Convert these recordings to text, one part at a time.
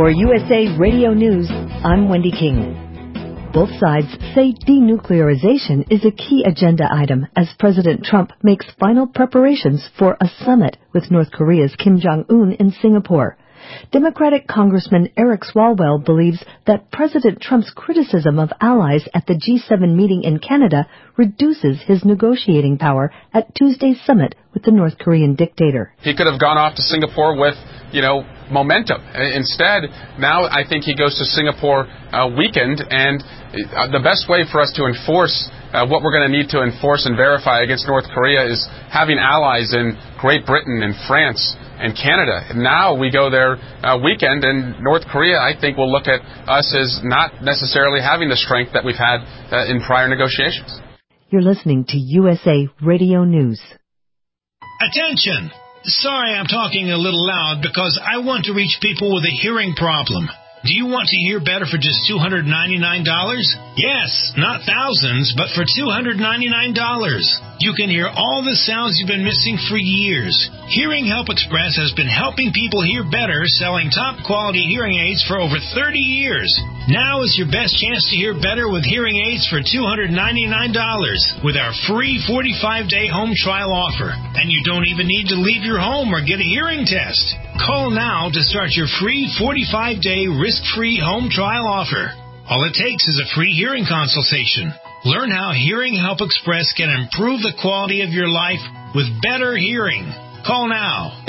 For USA Radio News, I'm Wendy King. Both sides say denuclearization is a key agenda item as President Trump makes final preparations for a summit with North Korea's Kim Jong-un in Singapore. Democratic Congressman Eric Swalwell believes that President Trump's criticism of allies at the G7 meeting in Canada reduces his negotiating power at Tuesday's summit with the North Korean dictator. He could have gone off to Singapore with, momentum. Instead, now I think he goes to Singapore weakened, and the best way for us to enforce what we're going to need to enforce and verify against North Korea is having allies in Great Britain and France and Canada. Now we go there weakened, and North Korea, I think, will look at us as not necessarily having the strength that we've had in prior negotiations. You're listening to USA Radio News. Attention! Sorry I'm talking a little loud because I want to reach people with a hearing problem. Do you want to hear better for just $299? Yes, not thousands, but for $299. You can hear all the sounds you've been missing for years. Hearing Help Express has been helping people hear better, selling top-quality hearing aids for over 30 years. Now is your best chance to hear better with hearing aids for $299 with our free 45-day home trial offer. And you don't even need to leave your home or get a hearing test. Call now to start your free 45-day risk-free home trial offer. All it takes is a free hearing consultation. Learn how Hearing Help Express can improve the quality of your life with better hearing. Call now.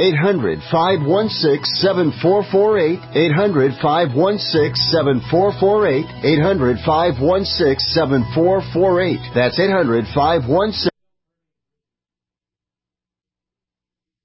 800-516-7448. 800-516-7448. 800-516-7448. That's 800-516